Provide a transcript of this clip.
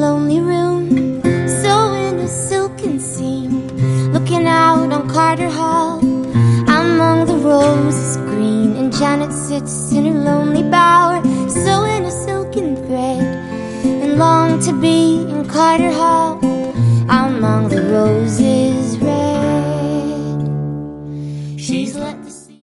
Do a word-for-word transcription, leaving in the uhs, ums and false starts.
lonely room, sewing a silken seam, looking out on Carter Hall. Among the roses green, and Janet sits in her lonely bower, sewing a silken thread, and long to be in Carter Hall. Among the